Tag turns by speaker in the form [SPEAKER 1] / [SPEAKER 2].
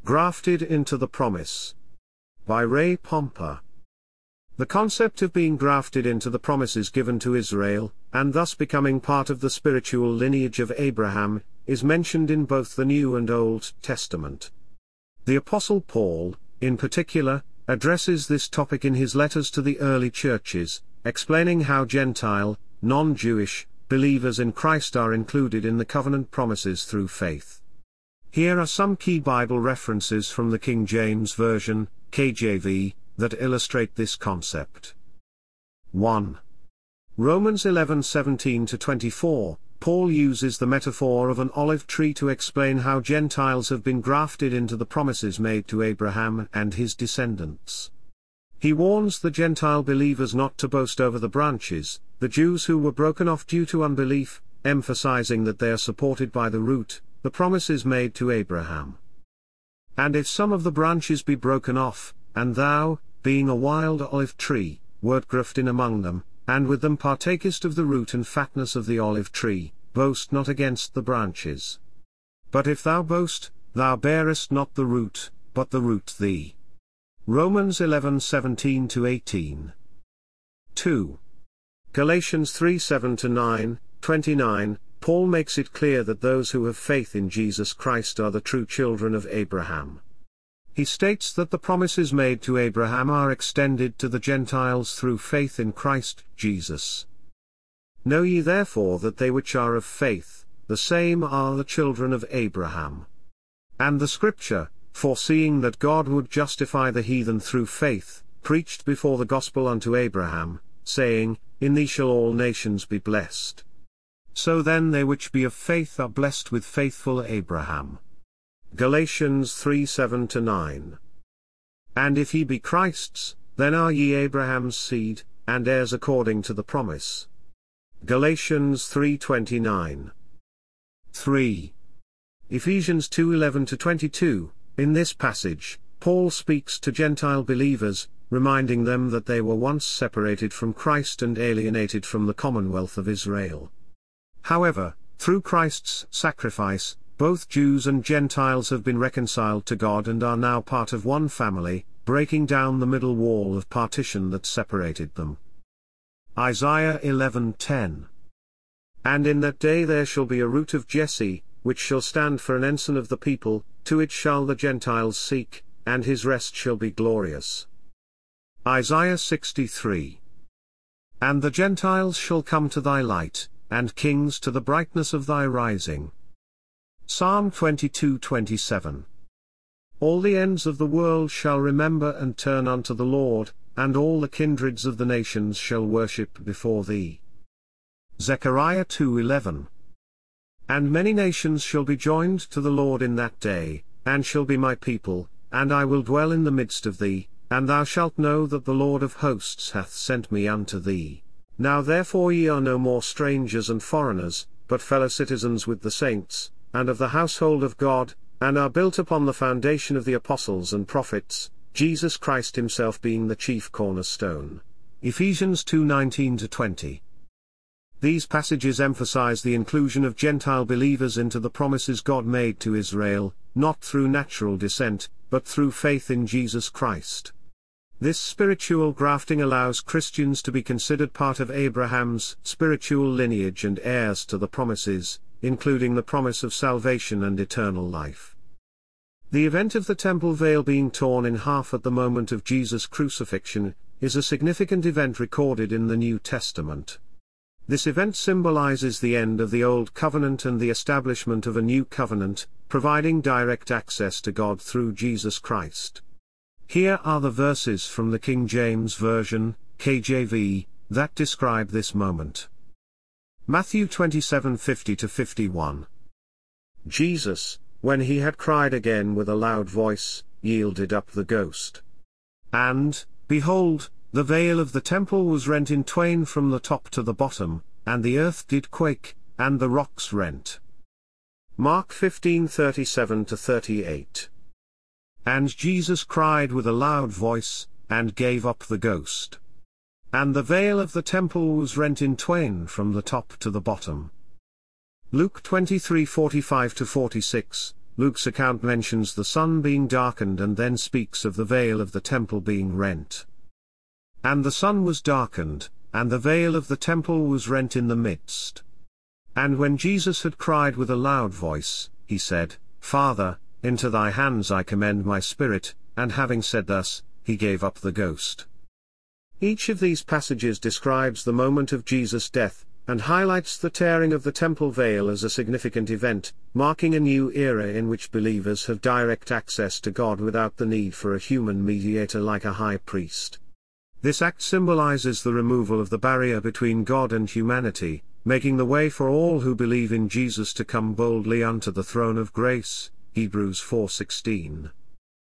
[SPEAKER 1] Grafted into the Promise. By Ray Pomper. The concept of being grafted into the promises given to Israel, and thus becoming part of the spiritual lineage of Abraham, is mentioned in both the New and Old Testament. The Apostle Paul, in particular, addresses this topic in his letters to the early churches, explaining how Gentile, non-Jewish, believers in Christ are included in the covenant promises through faith. Here are some key Bible references from the King James Version, KJV, that illustrate this concept. 1. Romans 11:17-24, Paul uses the metaphor of an olive tree to explain how Gentiles have been grafted into the promises made to Abraham and his descendants. He warns the Gentile believers not to boast over the branches, the Jews who were broken off due to unbelief, emphasizing that they are supported by the root, the promises made to Abraham. And if some of the branches be broken off, and thou, being a wild olive tree, wert grafted in among them, and with them partakest of the root and fatness of the olive tree, boast not against the branches. But if thou boast, thou bearest not the root, but the root thee. Romans 11:17-18. 2. Galatians 3:7-9, 29, Paul makes it clear that those who have faith in Jesus Christ are the true children of Abraham. He states that the promises made to Abraham are extended to the Gentiles through faith in Christ Jesus. Know ye therefore that they which are of faith, the same are the children of Abraham. And the Scripture, foreseeing that God would justify the heathen through faith, preached before the gospel unto Abraham, saying, In thee shall all nations be blessed. So then they which be of faith are blessed with faithful Abraham. Galatians 3:7-9. And if ye be Christ's, then are ye Abraham's seed, and heirs according to the promise. Galatians 3:29. 3. Ephesians 2:11-22, in this passage, Paul speaks to Gentile believers, reminding them that they were once separated from Christ and alienated from the commonwealth of Israel. However, through Christ's sacrifice, both Jews and Gentiles have been reconciled to God and are now part of one family, breaking down the middle wall of partition that separated them. Isaiah 11:10. And in that day there shall be a root of Jesse, which shall stand for an ensign of the people, to it shall the Gentiles seek, and his rest shall be glorious. Isaiah 63. And the Gentiles shall come to thy light, and kings to the brightness of thy rising. Psalm 22:27. All the ends of the world shall remember and turn unto the Lord, and all the kindreds of the nations shall worship before thee. Zechariah 2:11. And many nations shall be joined to the Lord in that day, and shall be my people, and I will dwell in the midst of thee, and thou shalt know that the Lord of hosts hath sent me unto thee. Now therefore ye are no more strangers and foreigners, but fellow citizens with the saints, and of the household of God, and are built upon the foundation of the apostles and prophets, Jesus Christ himself being the chief cornerstone. Ephesians 2:19-20. These passages emphasize the inclusion of Gentile believers into the promises God made to Israel, not through natural descent, but through faith in Jesus Christ. This spiritual grafting allows Christians to be considered part of Abraham's spiritual lineage and heirs to the promises, including the promise of salvation and eternal life. The event of the temple veil being torn in half at the moment of Jesus' crucifixion is a significant event recorded in the New Testament. This event symbolizes the end of the Old Covenant and the establishment of a new covenant, providing direct access to God through Jesus Christ. Here are the verses from the King James Version, KJV, that describe this moment. Matthew 27:50-51. Jesus, when he had cried again with a loud voice, yielded up the ghost. And, behold, the veil of the temple was rent in twain from the top to the bottom, and the earth did quake, and the rocks rent. Mark 15:37-38. And Jesus cried with a loud voice, and gave up the ghost. And the veil of the temple was rent in twain from the top to the bottom. Luke 23:45-46, Luke's account mentions the sun being darkened and then speaks of the veil of the temple being rent. And the sun was darkened, and the veil of the temple was rent in the midst. And when Jesus had cried with a loud voice, he said, Father, into thy hands I commend my spirit, and having said thus, he gave up the ghost. Each of these passages describes the moment of Jesus' death, and highlights the tearing of the temple veil as a significant event, marking a new era in which believers have direct access to God without the need for a human mediator like a high priest. This act symbolizes the removal of the barrier between God and humanity, making the way for all who believe in Jesus to come boldly unto the throne of grace, Hebrews 4:16.